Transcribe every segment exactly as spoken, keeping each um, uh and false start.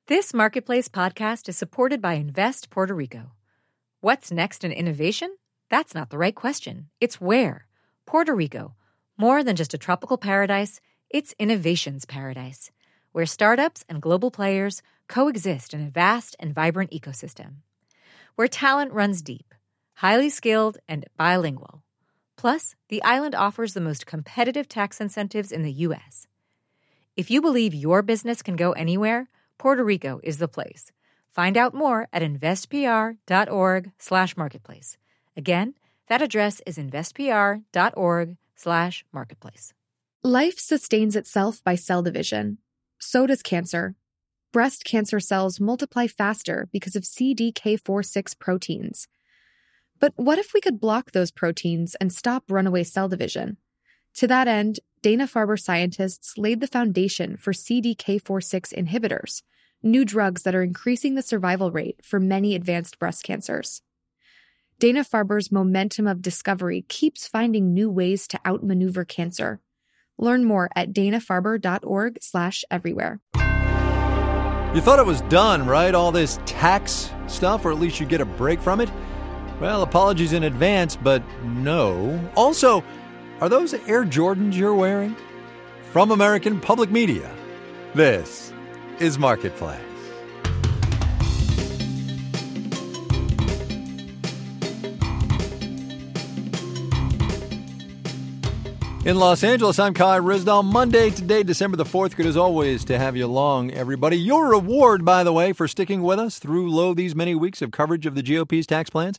This Marketplace podcast is supported by Invest Puerto Rico. What's next in innovation? That's not the right question. It's where. Puerto Rico. More than just a tropical paradise, it's innovation's paradise, where startups and global players coexist in a vast and vibrant ecosystem. Where talent runs deep, highly skilled, and bilingual. Plus, the island offers the most competitive tax incentives in the U S. If you believe your business can go anywhere, Puerto Rico is the place. Find out more at investpr.org slash marketplace. Again, that address is investpr.org slash marketplace. Life sustains itself by cell division. So does cancer. Breast cancer cells multiply faster because of C D K four six proteins. But what if we could block those proteins and stop runaway cell division? To that end, Dana-Farber scientists laid the foundation for C D K four six inhibitors, new drugs that are increasing the survival rate for many advanced breast cancers. Dana-Farber's momentum of discovery keeps finding new ways to outmaneuver cancer. Learn more at danafarber.org slash everywhere. You thought it was done, right? All this tax stuff, or at least you get a break from it? Well, apologies in advance, but no. Also, are those Air Jordans you're wearing? From American Public Media, this is Marketplace. In Los Angeles, I'm Kai Ryssdal. Monday today, December the fourth. Good as always to have you along, everybody. Your reward, by the way, for sticking with us through lo these many weeks of coverage of the G O P's tax plans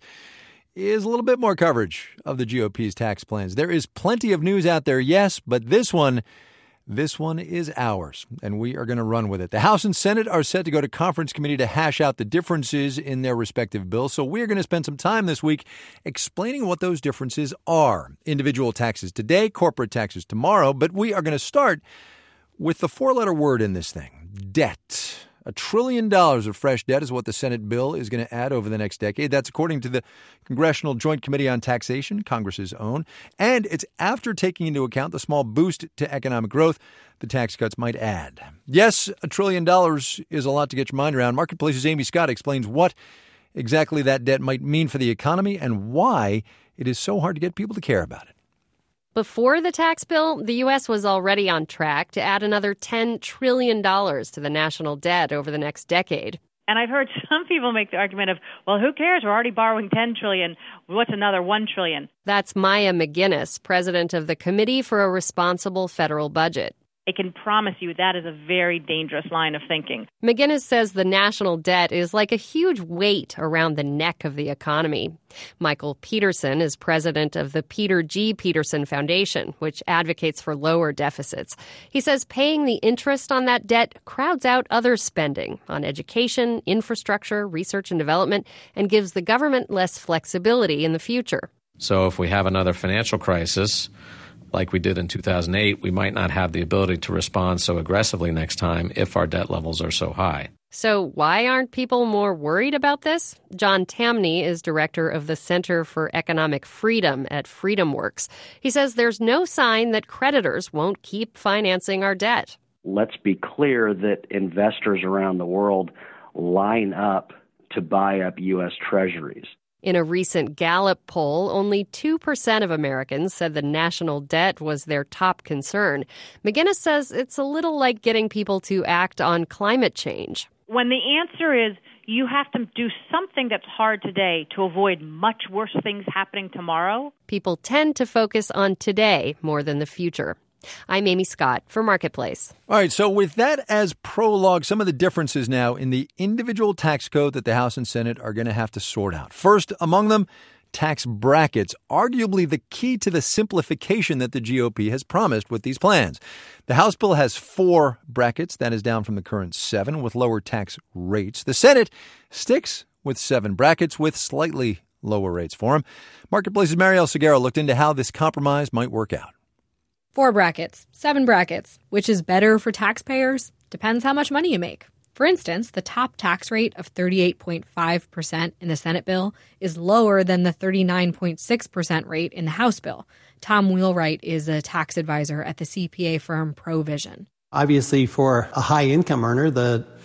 is a little bit more coverage of the G O P's tax plans. There is plenty of news out there, yes, but this one, this one is ours, and we are going to run with it. The House and Senate are set to go to conference committee to hash out the differences in their respective bills, so we're going to spend some time this week explaining what those differences are. Individual taxes today, corporate taxes tomorrow, but we are going to start with the four-letter word in this thing, debt. A trillion dollars of fresh debt is what the Senate bill is going to add over the next decade. That's according to the Congressional Joint Committee on Taxation, Congress's own. And it's after taking into account the small boost to economic growth the tax cuts might add. Yes, a trillion dollars is a lot to get your mind around. Marketplace's Amy Scott explains what exactly that debt might mean for the economy and why it is so hard to get people to care about it. Before the tax bill, the U S was already on track to add another ten trillion dollars to the national debt over the next decade. And I've heard some people make the argument of, well, who cares? We're already borrowing ten trillion dollars. What's another one trillion dollars? That's Maya McGinnis, president of the Committee for a Responsible Federal Budget. I can promise you that is a very dangerous line of thinking. McGinnis says the national debt is like a huge weight around the neck of the economy. Michael Peterson is president of the Peter G. Peterson Foundation, which advocates for lower deficits. He says paying the interest on that debt crowds out other spending on education, infrastructure, research and development, and gives the government less flexibility in the future. So if we have another financial crisis, like we did in two thousand eight, we might not have the ability to respond so aggressively next time if our debt levels are so high. So why aren't people more worried about this? John Tamny is director of the Center for Economic Freedom at FreedomWorks. He says there's no sign that creditors won't keep financing our debt. Let's be clear that investors around the world line up to buy up U S treasuries. In a recent Gallup poll, only two percent of Americans said the national debt was their top concern. McGinnis says it's a little like getting people to act on climate change. When the answer is you have to do something that's hard today to avoid much worse things happening tomorrow, people tend to focus on today more than the future. I'm Amy Scott for Marketplace. All right, so with that as prologue, some of the differences now in the individual tax code that the House and Senate are going to have to sort out. First among them, tax brackets, arguably the key to the simplification that the G O P has promised with these plans. The House bill has four brackets. That is down from the current seven with lower tax rates. The Senate sticks with seven brackets with slightly lower rates for them. Marketplace's Marielle Segarra looked into how this compromise might work out. Four brackets, seven brackets. Which is better for taxpayers? Depends how much money you make. For instance, the top tax rate of thirty-eight point five percent in the Senate bill is lower than the thirty-nine point six percent rate in the House bill. Tom Wheelwright is a tax advisor at the C P A firm Provision. Obviously, for a high-income earner, the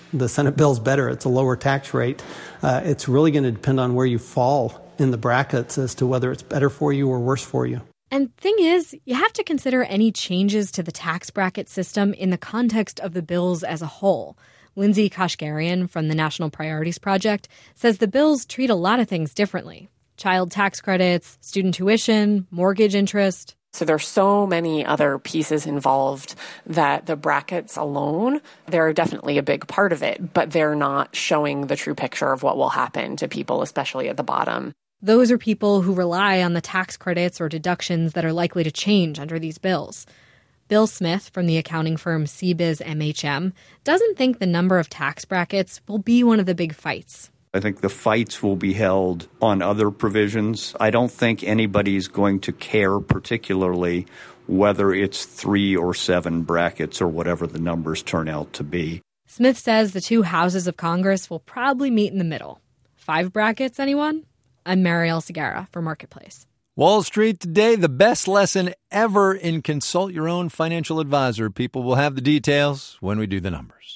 the Senate bill's better. It's a lower tax rate. Uh, it's really going to depend on where you fall in the brackets as to whether it's better for you or worse for you. And thing is, you have to consider any changes to the tax bracket system in the context of the bills as a whole. Lindsay Kashgarian from the National Priorities Project says the bills treat a lot of things differently. Child tax credits, student tuition, mortgage interest. So there are so many other pieces involved that the brackets alone, they're definitely a big part of it, but they're not showing the true picture of what will happen to people, especially at the bottom. Those are people who rely on the tax credits or deductions that are likely to change under these bills. Bill Smith from the accounting firm C B I Z M H M doesn't think the number of tax brackets will be one of the big fights. I think the fights will be held on other provisions. I don't think anybody's going to care particularly whether it's three or seven brackets or whatever the numbers turn out to be. Smith says the two houses of Congress will probably meet in the middle. Five brackets, anyone? I'm Marielle Segarra for Marketplace. Wall Street today, the best lesson ever in consult your own financial advisor. People will have the details when we do the numbers.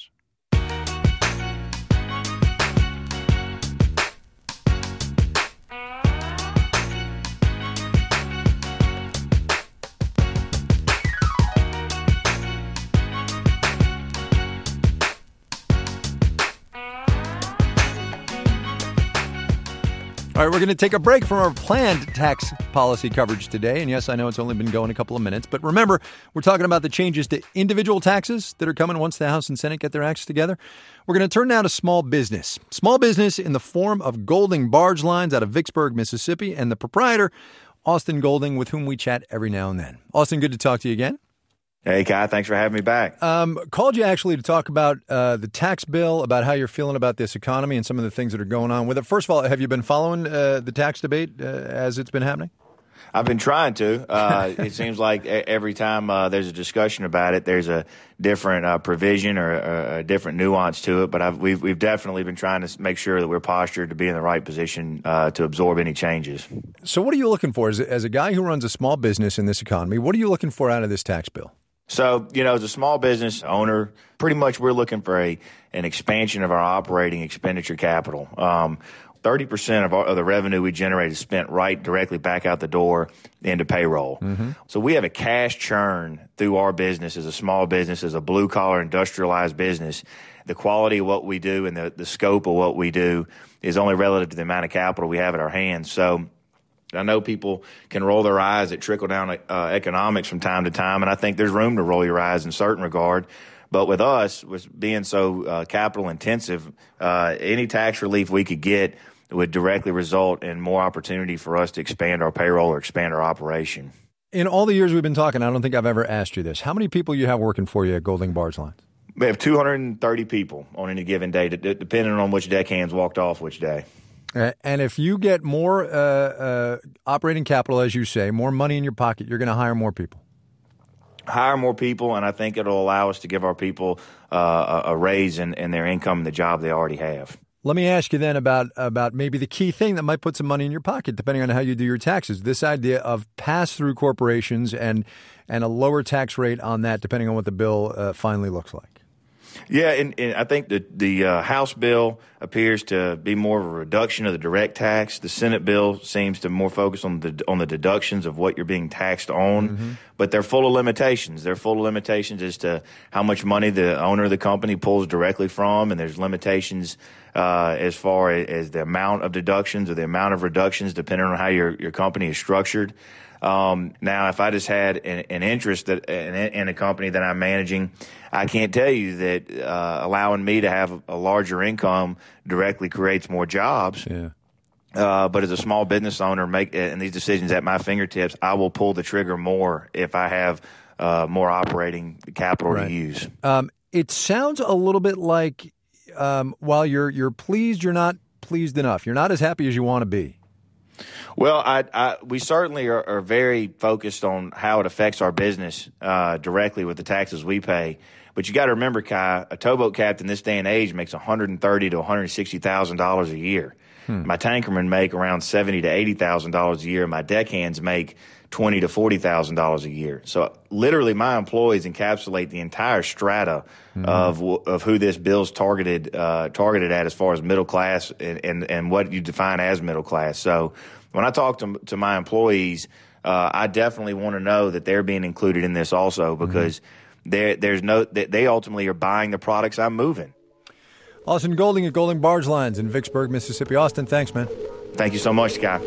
All right, we're going to take a break from our planned tax policy coverage today. And yes, I know it's only been going a couple of minutes. But remember, we're talking about the changes to individual taxes that are coming once the House and Senate get their acts together. We're going to turn now to small business. Small business in the form of Golding Barge Lines out of Vicksburg, Mississippi, and the proprietor, Austin Golding, with whom we chat every now and then. Austin, good to talk to you again. Hey, Kai, thanks for having me back. Um, called you actually to talk about uh, the tax bill, about how you're feeling about this economy and some of the things that are going on with it. First of all, have you been following uh, the tax debate uh, as it's been happening? I've been trying to. Uh, it seems like every time uh, there's a discussion about it, there's a different uh, provision or a, a different nuance to it. But I've, we've, we've definitely been trying to make sure that we're postured to be in the right position uh, to absorb any changes. So what are you looking for? As a, as a guy who runs a small business in this economy, what are you looking for out of this tax bill? So, you know, as a small business owner, pretty much we're looking for a an expansion of our operating expenditure capital. Um, thirty percent of, our, of the revenue we generate is spent right directly back out the door into payroll. Mm-hmm. So we have a cash churn through our business as a small business, as a blue-collar industrialized business. The quality of what we do and the, the scope of what we do is only relative to the amount of capital we have at our hands. So I know people can roll their eyes at trickle-down uh, economics from time to time, and I think there's room to roll your eyes in certain regard. But with us, with being so uh, capital-intensive, uh, any tax relief we could get would directly result in more opportunity for us to expand our payroll or expand our operation. In all the years we've been talking, I don't think I've ever asked you this. How many people you have working for you at Golding Barge Lines? We have two hundred thirty people on any given day, depending on which deckhands walked off which day. And if you get more uh, uh, operating capital, as you say, more money in your pocket, you're going to hire more people. Hire more people, and I think it'll allow us to give our people uh, a, a raise in, in their income and the job they already have. Let me ask you then about, about maybe the key thing that might put some money in your pocket, depending on how you do your taxes. This idea of pass-through corporations and, and a lower tax rate on that, depending on what the bill uh, finally looks like. Yeah, and, and I think the the uh, House bill appears to be more of a reduction of the direct tax. The Senate bill seems to more focus on the on the deductions of what you're being taxed on, mm-hmm. but they're full of limitations. They're full of limitations as to how much money the owner of the company pulls directly from, and there's limitations uh, as far as the amount of deductions or the amount of reductions depending on how your your company is structured. Um, now, if I just had an, an interest that, in, in a company that I'm managing, I can't tell you that uh, allowing me to have a larger income directly creates more jobs. Yeah. Uh, but as a small business owner, make and these decisions at my fingertips, I will pull the trigger more if I have uh, more operating capital right. to use. Um, it sounds a little bit like um, while you're you're pleased, you're not pleased enough. You're not as happy as you want to be. Well, I, I, we certainly are, are very focused on how it affects our business uh, directly with the taxes we pay. But you got to remember, Kai, a towboat captain this day and age makes one hundred thirty thousand to one hundred sixty thousand dollars a year. Hmm. My tankermen make around seventy thousand to eighty thousand dollars a year. My deckhands make twenty to forty thousand dollars a year. So literally, my employees encapsulate the entire strata mm-hmm. of of who this bill's targeted uh, targeted at as far as middle class and, and and what you define as middle class. So when I talk to to my employees, uh, I definitely want to know that they're being included in this also, because mm-hmm. there there's no they ultimately are buying the products I'm moving. Austin Golding at Golding Barge Lines in Vicksburg, Mississippi. Austin, thanks, man. Thank you so much, Scott.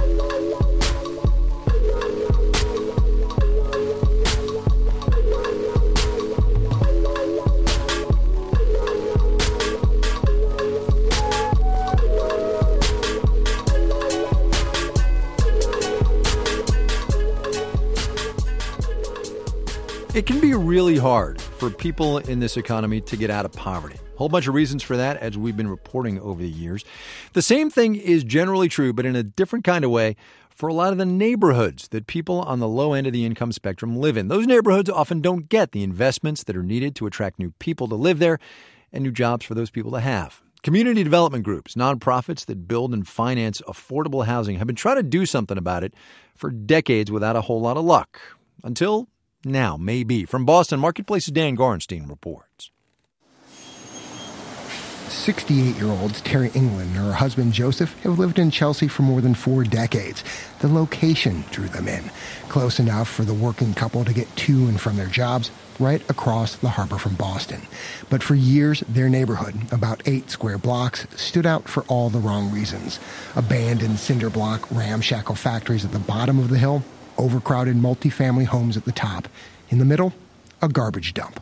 It can be really hard for people in this economy to get out of poverty. A whole bunch of reasons for that, as we've been reporting over the years. The same thing is generally true, but in a different kind of way, for a lot of the neighborhoods that people on the low end of the income spectrum live in. Those neighborhoods often don't get the investments that are needed to attract new people to live there and new jobs for those people to have. Community development groups, nonprofits that build and finance affordable housing, have been trying to do something about it for decades without a whole lot of luck. Until now, maybe. From Boston, Marketplace's Dan Gorenstein reports. sixty-eight-year-olds Terry England and her husband Joseph have lived in Chelsea for more than four decades. The location drew them in, close enough for the working couple to get to and from their jobs, right across the harbor from Boston. But for years, their neighborhood, about eight square blocks, stood out for all the wrong reasons. Abandoned cinder block ramshackle factories at the bottom of the hill, overcrowded multifamily homes at the top. In the middle, a garbage dump.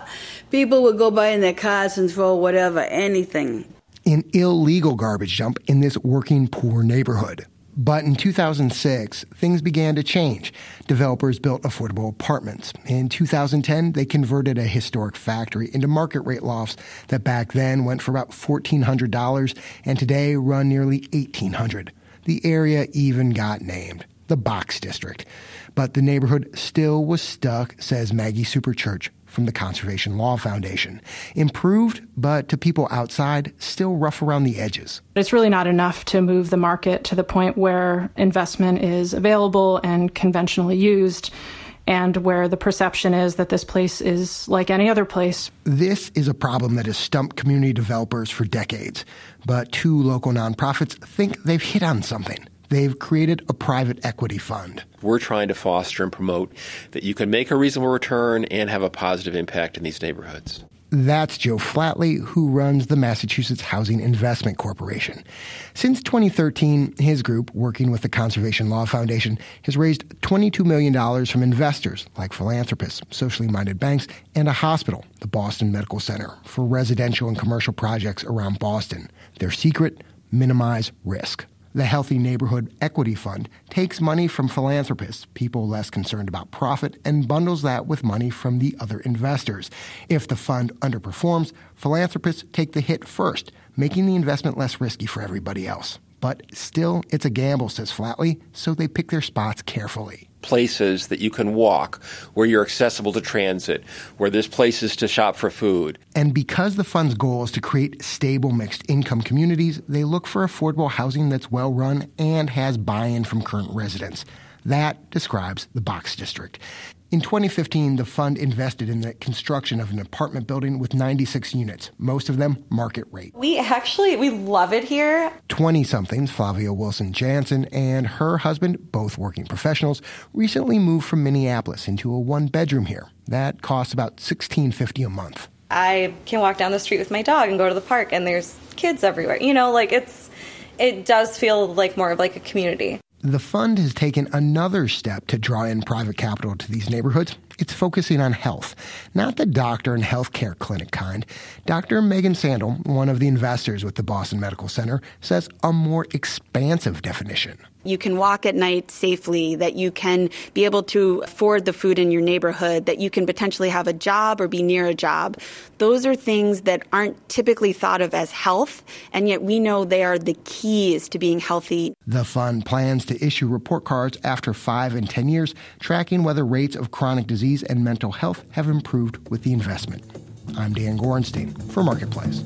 People would go by in their cars and throw whatever, anything. An illegal garbage dump in this working poor neighborhood. But in two thousand six, things began to change. Developers built affordable apartments. In two thousand ten, they converted a historic factory into market rate lofts that back then went for about fourteen hundred dollars and today run nearly eighteen hundred dollars. The area even got named the Box District. But the neighborhood still was stuck, says Maggie Superchurch from the Conservation Law Foundation. Improved, but to people outside, still rough around the edges. It's really not enough to move the market to the point where investment is available and conventionally used, and where the perception is that this place is like any other place. This is a problem that has stumped community developers for decades. But two local nonprofits think they've hit on something. They've created a private equity fund. We're trying to foster and promote that you can make a reasonable return and have a positive impact in these neighborhoods. That's Joe Flatley, who runs the Massachusetts Housing Investment Corporation. Since twenty thirteen, his group, working with the Conservation Law Foundation, has raised twenty-two million dollars from investors like philanthropists, socially minded banks, and a hospital, the Boston Medical Center, for residential and commercial projects around Boston. Their secret? Minimize risk. The Healthy Neighborhood Equity Fund takes money from philanthropists, people less concerned about profit, and bundles that with money from the other investors. If the fund underperforms, philanthropists take the hit first, making the investment less risky for everybody else. But still, it's a gamble, says Flatley, so they pick their spots carefully. Places that you can walk, where you're accessible to transit, where there's places to shop for food. And because the fund's goal is to create stable mixed-income communities, they look for affordable housing that's well-run and has buy-in from current residents. That describes the Box District. In twenty fifteen, the fund invested in the construction of an apartment building with ninety-six units, most of them market rate. We actually, we love it here. twenty-somethings, Flavia Wilson-Jansen and her husband, both working professionals, recently moved from Minneapolis into a one-bedroom here. That costs about sixteen fifty a month. I can walk down the street with my dog and go to the park, and there's kids everywhere. You know, like it's, it does feel like more of like a community. The fund has taken another step to draw in private capital to these neighborhoods. It's focusing on health, not the doctor and healthcare clinic kind. Doctor Megan Sandel, one of the investors with the Boston Medical Center, says a more expansive definition. You can walk at night safely, that you can be able to afford the food in your neighborhood, that you can potentially have a job or be near a job. Those are things that aren't typically thought of as health, and yet we know they are the keys to being healthy. The fund plans to issue report cards after five and ten years, tracking whether rates of chronic disease and mental health have improved with the investment. I'm Dan Gorenstein for Marketplace.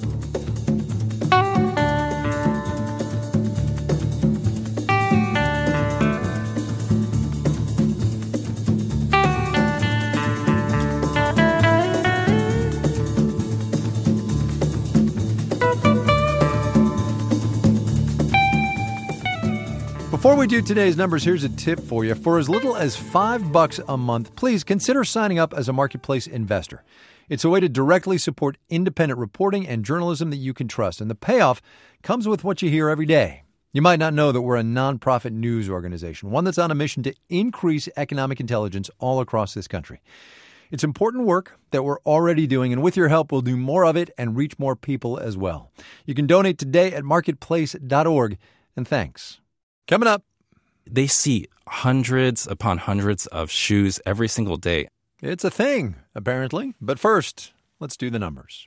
Before we do today's numbers, here's a tip for you. For as little as five bucks a month, please consider signing up as a Marketplace investor. It's a way to directly support independent reporting and journalism that you can trust. And the payoff comes with what you hear every day. You might not know that we're a nonprofit news organization, one that's on a mission to increase economic intelligence all across this country. It's important work that we're already doing, and with your help, we'll do more of it and reach more people as well. You can donate today at marketplace dot org, and thanks. Coming up. They see hundreds upon hundreds of shoes every single day. It's a thing, apparently. But first, let's do the numbers.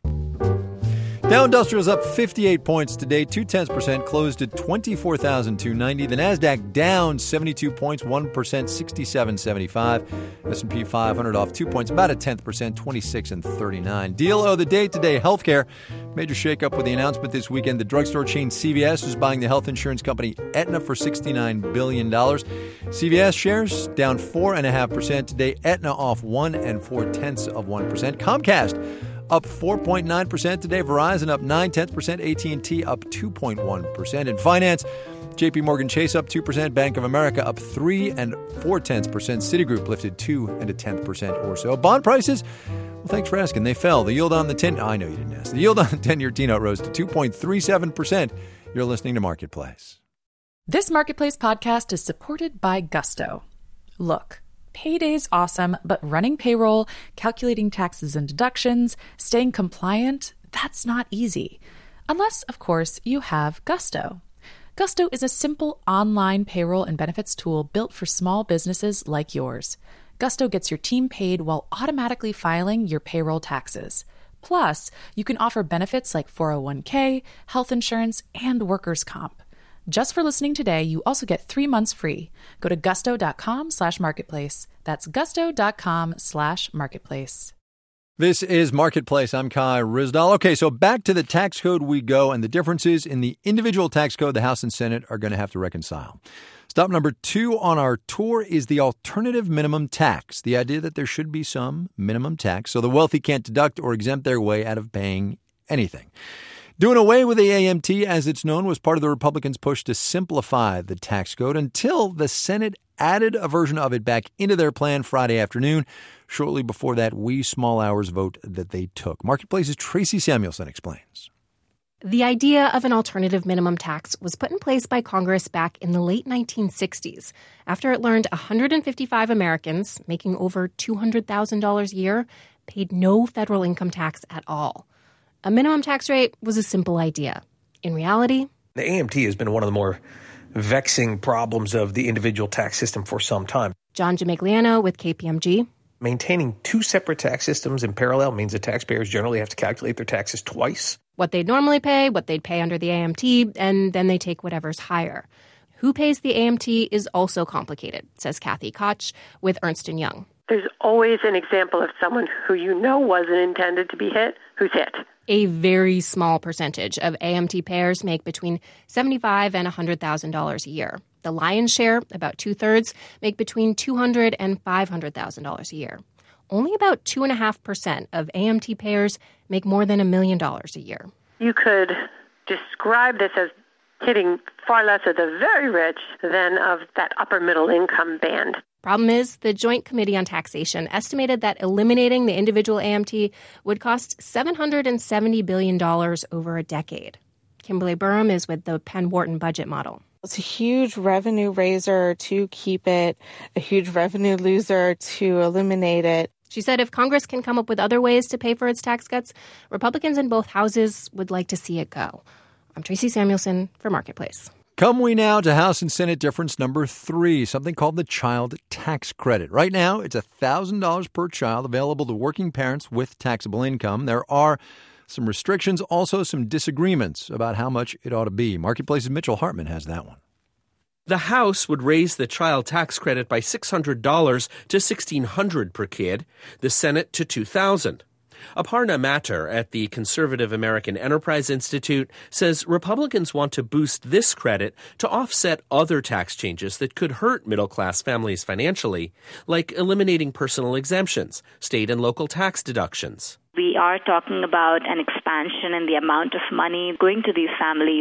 Dow Industrial's up fifty-eight points today, two-tenths percent, closed at twenty-four thousand two hundred ninety. The Nasdaq down seventy-two points, one percent, sixty-seven seventy-five. S and P five hundred off two points, about a tenth percent, twenty-six and thirty-nine. Deal of the day today, healthcare. Major shakeup with the announcement this weekend. The drugstore chain C V S is buying the health insurance company Aetna for sixty-nine billion dollars. C V S shares down four point five percent today. Aetna off one and four-tenths of one percent. Comcast up four point nine percent today. Verizon up nine-tenths percent. A T and T up two point one percent. In finance, J P Morgan Chase up two percent. Bank of America up three and four-tenths percent. Citigroup lifted two and a tenth percent or so. Bond prices, well, thanks for asking. They fell. The yield on the ten... Oh, I know you didn't ask. The yield on the ten-year T-note rose to two point three seven percent. You're listening to Marketplace. This Marketplace podcast is supported by Gusto. Look, payday's awesome, but running payroll, calculating taxes and deductions, staying compliant, that's not easy. Unless, of course, you have Gusto. Gusto is a simple online payroll and benefits tool built for small businesses like yours. Gusto gets your team paid while automatically filing your payroll taxes. Plus, you can offer benefits like four oh one k, health insurance, and workers' comp. Just for listening today, you also get three months free. Go to gusto.com slash marketplace. That's gusto.com slash marketplace. This is Marketplace. I'm Kai Ryssdal. Okay, so back to the tax code we go, and the differences in the individual tax code the House and Senate are going to have to reconcile. Stop number two on our tour is the alternative minimum tax, the idea that there should be some minimum tax so the wealthy can't deduct or exempt their way out of paying anything. Doing away with the A M T, as it's known, was part of the Republicans' push to simplify the tax code until the Senate added a version of it back into their plan Friday afternoon, shortly before that wee small hours vote that they took. Marketplace's Tracy Samuelson explains. The idea of an alternative minimum tax was put in place by Congress back in the late nineteen sixties after it learned one hundred fifty-five Americans making over two hundred thousand dollars a year paid no federal income tax at all. A minimum tax rate was a simple idea. In reality, the A M T has been one of the more vexing problems of the individual tax system for some time. John Gimigliano with K P M G. Maintaining two separate tax systems in parallel means that taxpayers generally have to calculate their taxes twice. What they'd normally pay, what they'd pay under the A M T, and then they take whatever's higher. Who pays the A M T is also complicated, says Kathy Koch with Ernst and Young. There's always an example of someone who you know wasn't intended to be hit, who's hit. A very small percentage of A M T payers make between seventy-five thousand dollars and one hundred thousand dollars a year. The lion's share, about two-thirds, make between two hundred thousand dollars and five hundred thousand dollars a year. Only about two point five percent of A M T payers make more than a million dollars a year. You could describe this as hitting far less of the very rich than of that upper middle income band. Problem is, the Joint Committee on Taxation estimated that eliminating the individual A M T would cost seven hundred seventy billion dollars over a decade. Kimberly Burham is with the Penn Wharton budget model. It's a huge revenue raiser to keep it, a huge revenue loser to eliminate it. She said if Congress can come up with other ways to pay for its tax cuts, Republicans in both houses would like to see it go. I'm Tracy Samuelson for Marketplace. Come we now to House and Senate difference number three, something called the Child Tax Credit. Right now, it's one thousand dollars per child available to working parents with taxable income. There are some restrictions, also some disagreements about how much it ought to be. Marketplace's Mitchell Hartman has that one. The House would raise the child tax credit by six hundred dollars to sixteen hundred dollars per kid, the Senate to two thousand dollars. Aparna Matter at the Conservative American Enterprise Institute says Republicans want to boost this credit to offset other tax changes that could hurt middle-class families financially, like eliminating personal exemptions, state and local tax deductions. We are talking about an expansion in the amount of money going to these families.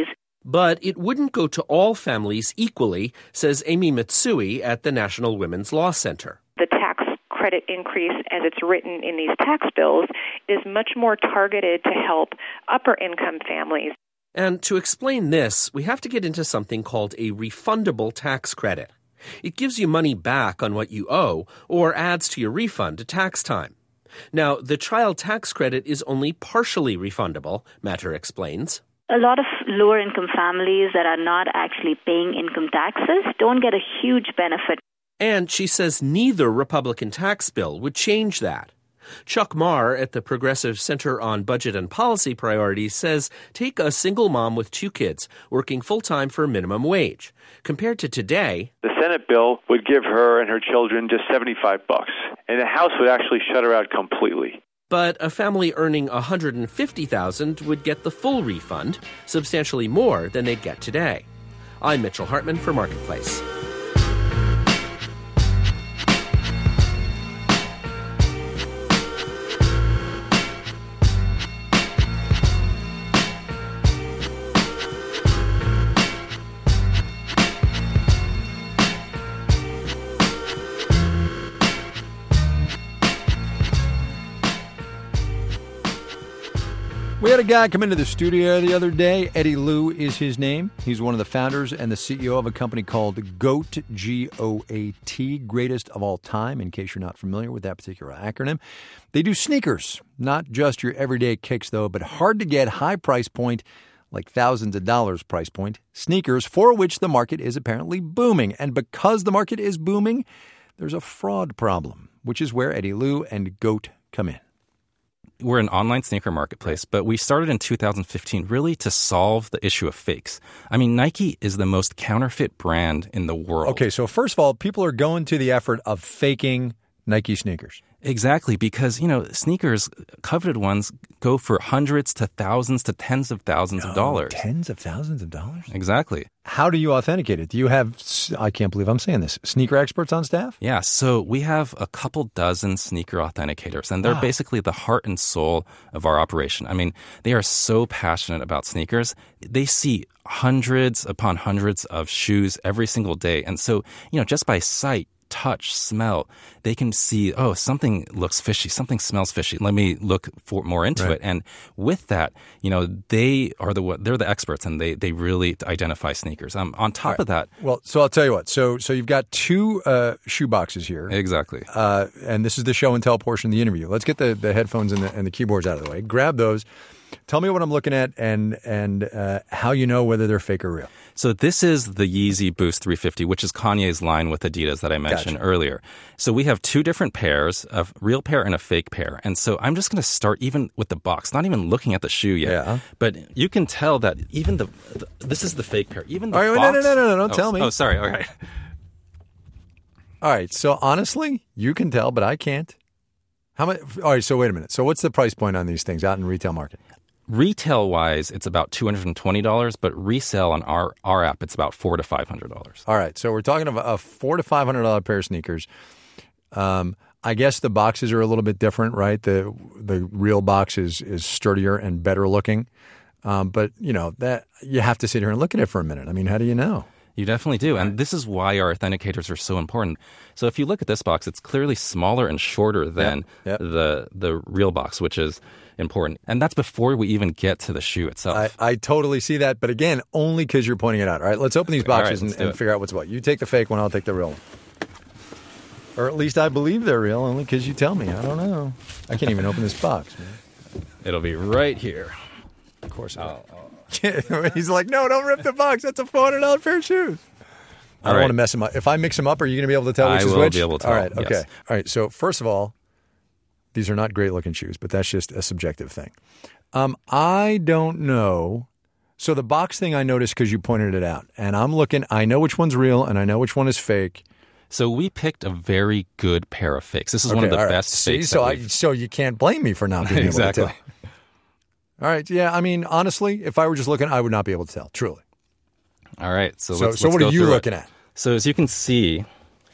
But it wouldn't go to all families equally, says Amy Mitsui at the National Women's Law Center. The tax credit increase, as it's written in these tax bills, is much more targeted to help upper-income families. And to explain this, we have to get into something called a refundable tax credit. It gives you money back on what you owe or adds to your refund at tax time. Now, the child tax credit is only partially refundable, Matter explains. A lot of lower-income families that are not actually paying income taxes don't get a huge benefit. And she says neither Republican tax bill would change that. Chuck Marr at the Progressive Center on Budget and Policy Priorities says take a single mom with two kids working full-time for minimum wage. Compared to today, the Senate bill would give her and her children just seventy-five bucks, and the House would actually shut her out completely. But a family earning one hundred fifty thousand dollars would get the full refund, substantially more than they'd get today. I'm Mitchell Hartman for Marketplace. We had a guy come into the studio the other day. Eddie Liu is his name. He's one of the founders and the C E O of a company called GOAT, G O A T, greatest of all time, in case you're not familiar with that particular acronym. They do sneakers, not just your everyday kicks, though, but hard to get, high price point, like thousands of dollars price point, sneakers for which the market is apparently booming. And because the market is booming, there's a fraud problem, which is where Eddie Liu and GOAT come in. We're an online sneaker marketplace, but we started in two thousand fifteen really to solve the issue of fakes. I mean, Nike is the most counterfeit brand in the world. Okay, so first of all, people are going to the effort of faking Nike sneakers. Exactly, because, you know, sneakers, coveted ones, go for hundreds to thousands to tens of thousands oh, of dollars. Tens of thousands of dollars? Exactly. How do you authenticate it? Do you have, I can't believe I'm saying this, sneaker experts on staff? Yeah, so we have a couple dozen sneaker authenticators, and they're wow. basically the heart and soul of our operation. I mean, they are so passionate about sneakers. They see hundreds upon hundreds of shoes every single day. And so, you know, just by sight, touch, smell, they can see, oh, something looks fishy, something smells fishy. Let me look for more into right. it. And with that, you know, they are the they're the experts, and they they really identify sneakers. Um, on top right. of that, well, so I'll tell you what. So so you've got two uh, shoe boxes here, exactly, uh, and this is the show and tell portion of the interview. Let's get the, the headphones and the and the keyboards out of the way. Grab those. Tell me what I'm looking at and and uh, how you know whether they're fake or real. So this is the Yeezy Boost three fifty, which is Kanye's line with Adidas that I mentioned gotcha. earlier. So we have two different pairs, a real pair and a fake pair. And so I'm just going to start even with the box, not even looking at the shoe yet. Yeah. But you can tell that even the, the this is the fake pair. Even the All right, box. No, no, no, no, no, don't oh, tell me. Oh, sorry. All right. All right. So honestly, you can tell, but I can't. How much? All right. So wait a minute. So what's the price point on these things out in retail market? Retail-wise, it's about two hundred twenty dollars, but resale on our, our app, it's about four hundred to five hundred dollars. All right, so we're talking about a four hundred to five hundred dollars pair of sneakers. Um, I guess the boxes are a little bit different, right? The the real box is, is sturdier and better looking. Um, but, you know, that you have to sit here and look at it for a minute. I mean, how do you know? You definitely do. And this is why our authenticators are so important. So if you look at this box, it's clearly smaller and shorter than yep, yep. the the real box, which is important. And that's before we even get to the shoe itself. I, I totally see that. But again, only because you're pointing it out. All right, let's open these boxes right, and, and figure out what's what. You take the fake one, I'll take the real one. Or at least I believe they're real, only because you tell me. I don't know. I can't even open this box, man. It'll be right here. Of course I'll, I'll... He's like, no, don't rip the box. That's a four hundred dollars pair of shoes. I don't right. want to mess them up. If I mix them up, are you going to be able to tell which I is which? I will be able to tell. All right, okay. Yes. All right, so first of all, these are not great-looking shoes, but that's just a subjective thing. Um, I don't know. So the box thing I noticed because you pointed it out, and I'm looking. I know which one's real, and I know which one is fake. So we picked a very good pair of fakes. This is okay, one of the right. best See, fakes. So I, so you can't blame me for not being exactly. able to tell. All right. Yeah. I mean, honestly, if I were just looking, I would not be able to tell. Truly. All right. So so, let's, so let's what go are you through looking it. at? So as you can see,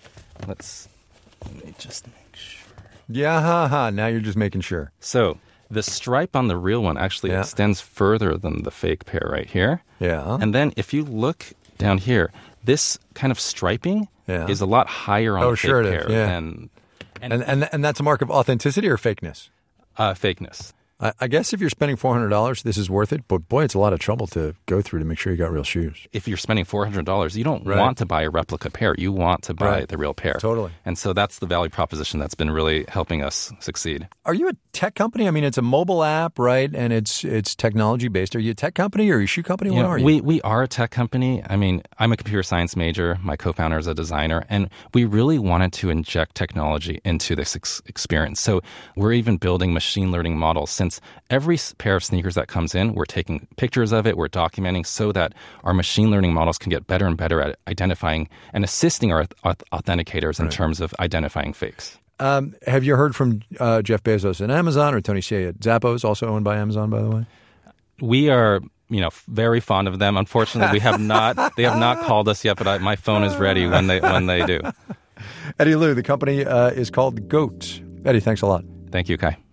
let's let me just make sure. Yeah. Ha ha. Now you're just making sure. So The stripe on the real one actually Yeah. extends further than the fake pear right here. Yeah. And then if you look down here, this kind of striping Yeah. is a lot higher on Oh, the fake sure it is, pear yeah. than And, and and that's a mark of authenticity or fakeness? uh, fakeness. I, I guess if you're spending four hundred dollars, this is worth it. But boy, it's a lot of trouble to go through to make sure you got real shoes. If you're spending four hundred dollars, you don't Right. want to buy a replica pear. You want to buy Right. the real pear. Totally. And so that's the value proposition that's been really helping us succeed. Are you a tech company? I mean, it's a mobile app, right? And it's it's technology based. Are you a tech company or are you a shoe company? You What know, are you? We, we are a tech company. I mean, I'm a computer science major. My co-founder is a designer. And we really wanted to inject technology into this ex- experience. So we're even building machine learning models. Since every s- pair of sneakers that comes in, we're taking pictures of it, we're documenting so that our machine learning models can get better and better at identifying and assisting our auth- authenticators in Right. terms of identifying fakes. Um, have you heard from uh, Jeff Bezos at Amazon or Tony Hsieh at Zappos, also owned by Amazon, by the way? We are, you know, very fond of them. Unfortunately, we have not. They have not called us yet, but I, my phone is ready when they when they do. Eddie Liu, the company uh, is called GOAT. Eddie, thanks a lot. Thank you, Kai.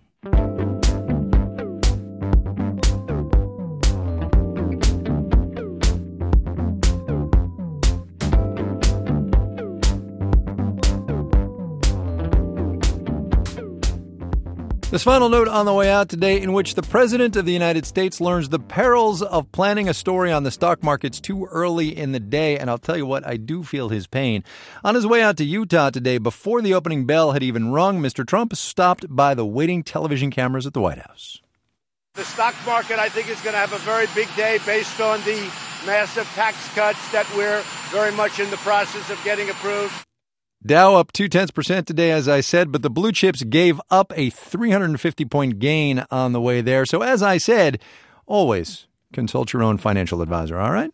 This final note on the way out today, in which the President of the United States learns the perils of planning a story on the stock markets too early in the day. And I'll tell you what, I do feel his pain. On his way out to Utah today, before the opening bell had even rung, Mister Trump stopped by the waiting television cameras at the White House. The stock market, I think, is going to have a very big day based on the massive tax cuts that we're very much in the process of getting approved. Dow up two-tenths percent today, as I said, but the blue chips gave up a three hundred fifty point gain on the way there. So as I said, always consult your own financial advisor, all right?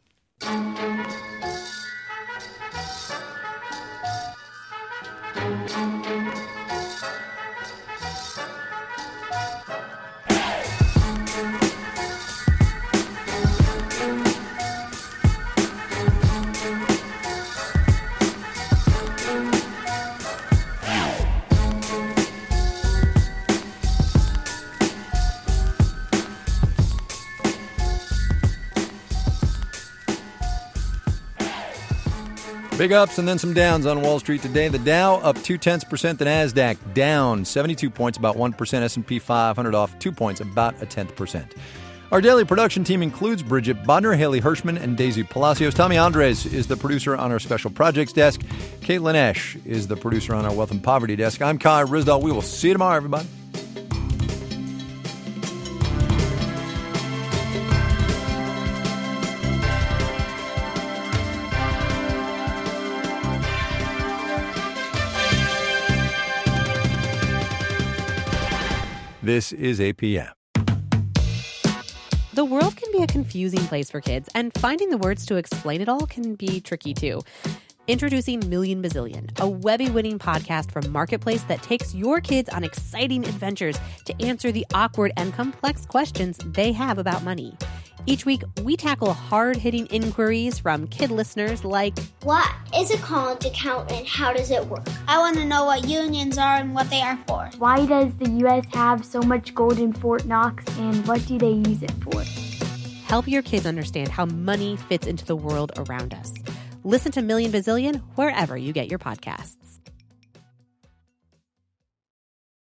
Big ups and then some downs on Wall Street today. The Dow up two-tenths percent. The NASDAQ down seventy-two points, about one percent. S and P five hundred off two points, about a tenth percent. Our daily production team includes Bridget Bodner, Haley Hirschman, and Daisy Palacios. Tommy Andres is the producer on our special projects desk. Caitlin Esch is the producer on our wealth and poverty desk. I'm Kai Ryssdal. We will see you tomorrow, everybody. This is A P M. The world can be a confusing place for kids, and finding the words to explain it all can be tricky too. Introducing Million Bazillion, a Webby-winning podcast from Marketplace that takes your kids on exciting adventures to answer the awkward and complex questions they have about money. Each week, we tackle hard-hitting inquiries from kid listeners like, what is a college account and how does it work? I want to know what unions are and what they are for. Why does the U S have so much gold in Fort Knox and what do they use it for? Help your kids understand how money fits into the world around us. Listen to Million Bazillion wherever you get your podcasts.